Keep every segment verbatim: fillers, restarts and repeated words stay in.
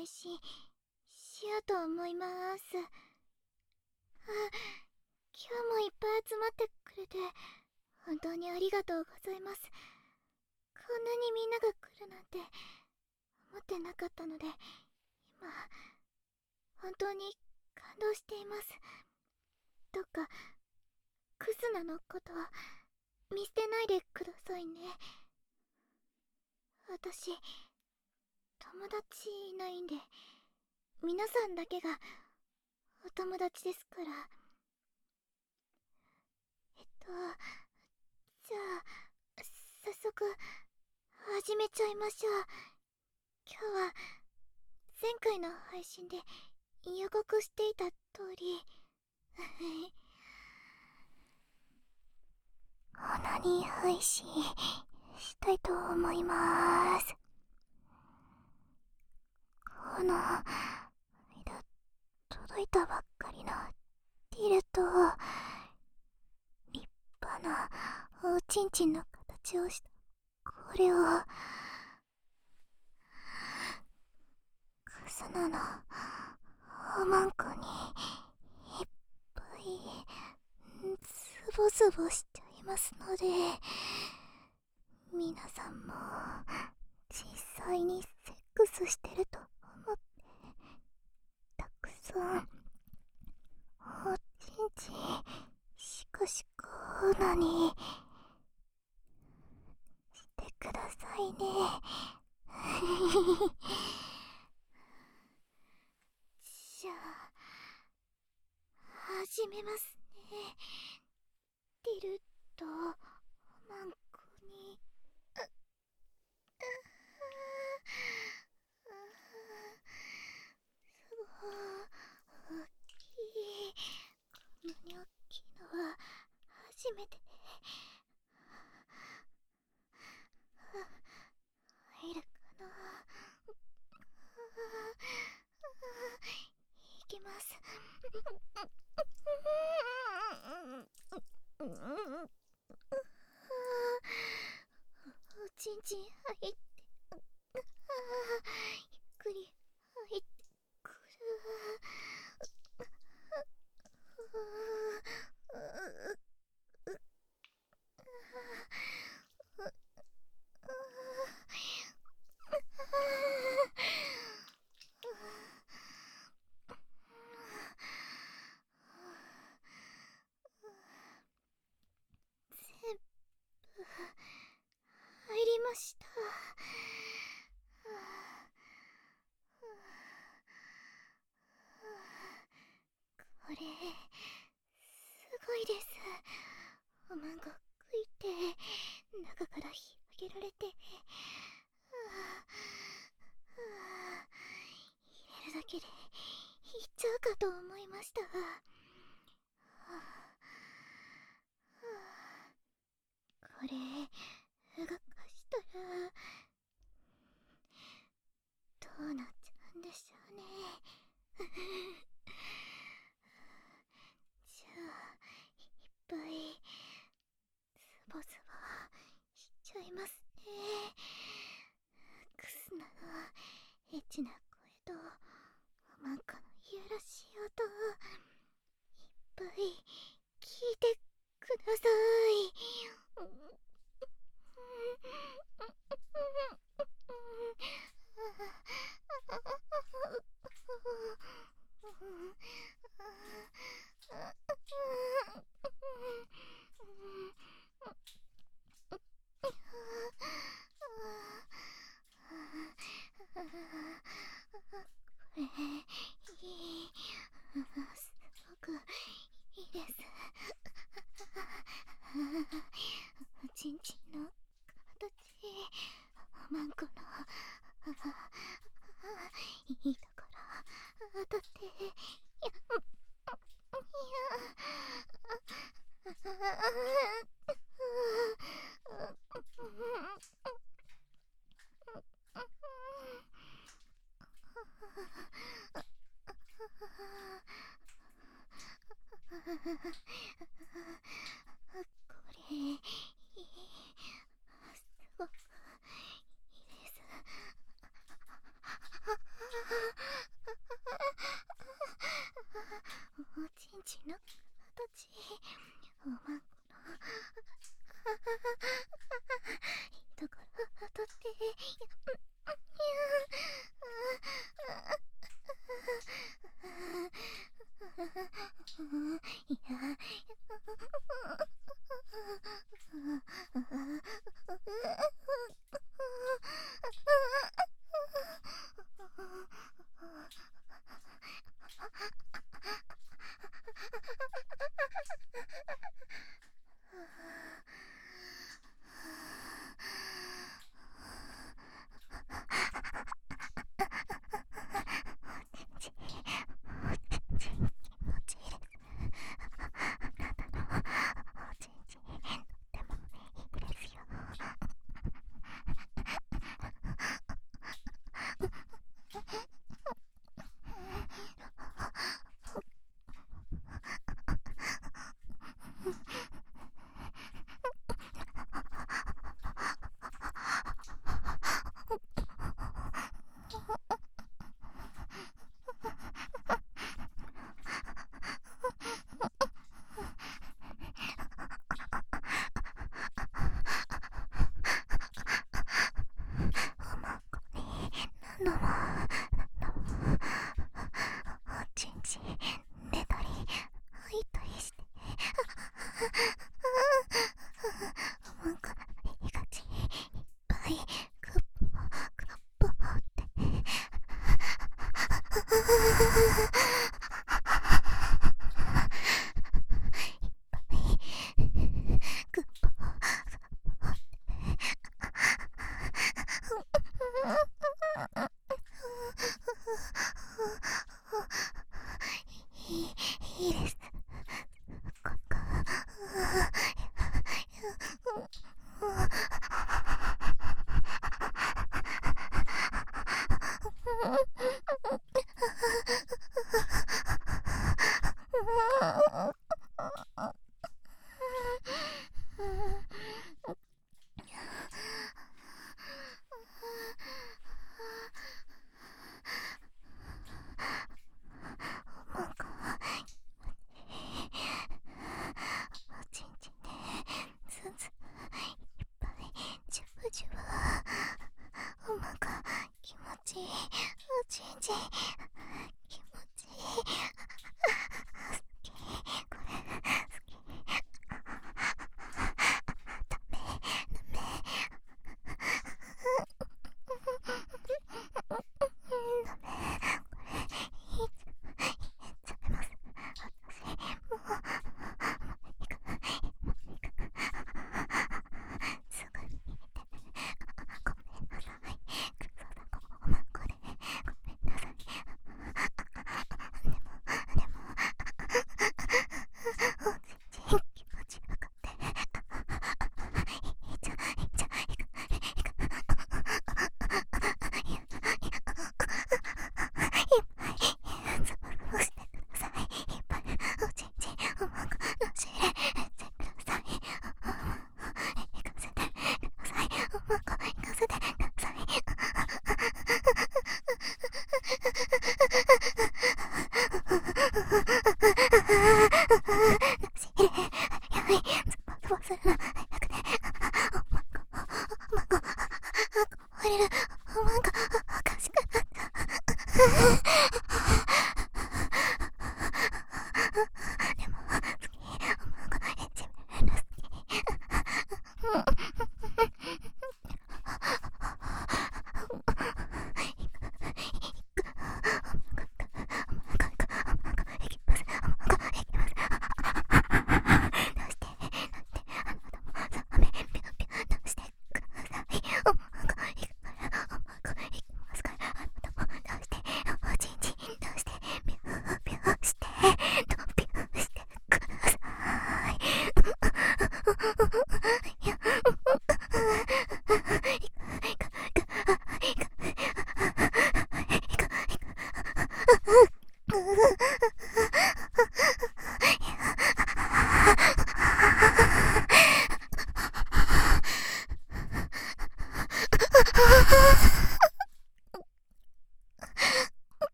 配信しようと思います。あ、今日もいっぱい集まってくれて本当にありがとうございます。こんなにみんなが来るなんて思ってなかったので、今本当に感動しています。どうかクスナのことは見捨てないでくださいね。私友達いないんで、皆さんだけがお友達ですから。えっとじゃあ早速始めちゃいましょう。今日は前回の配信で予告していた通りオナニー配信したいと思います。この間届いたばっかりのディルと立派なおちんちんの形をしたこれをクスナのおまんこにいっぱいズボズボしちゃいますので、皆さんも実際にセックスしてると思ってたくさんおちんちんシコシコなにしてくださいねじゃあ始めますね。ディルとマンコにああすごい大きい。こんなに大きいのは初めてで、入るかな。いきます。おちんちん入ってゆっくり入ってくる。全部入りました。これすごいです。おまんご食いて中から広げられて、入れるだけでいっちゃうかと思いました。これ動かしたらどうなっちゃうんでしょうね。じゃあいっぱいズボズボしちゃいますね。クスナのエッチな声とおまんこのいやらしい音いっぱい聞いてください。これいい、すごくいいです。おちんちんの形、おまんこのいいところ当たって、いや、いこれいい、すごくいいです。 の形、おまんこのところを取っていやどうもおちんちん寝たり入ったりしておまんこの東いっぱいグッポグッポってグッポいい、いいです。ここ。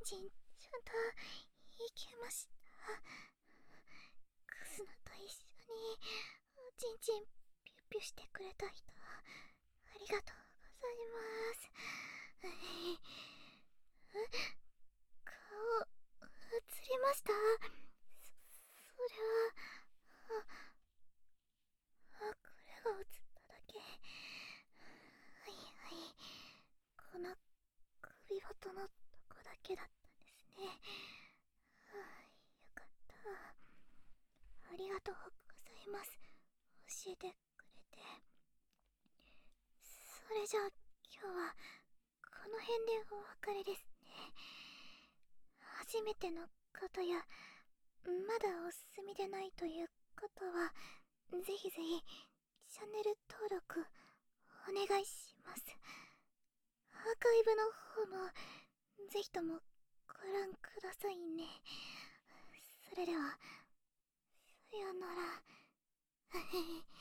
ちんちゃんといけました。クスノと一緒におちんちんピュッピュしてくれた人、ありがとうございます。え、顔映りました？そ、それは、あ、あ、これが映っただけ。はいはい、この首元のとこだけだったんですね。はあ、よかった。ありがとうございます。教えてくれて。それじゃあ今日はこの辺でお別れですね。初めての方やまだお進みでないという方はぜひぜひチャンネル登録お願いします。アーカイブの方もぜひともご覧くださいね。それではさよなら。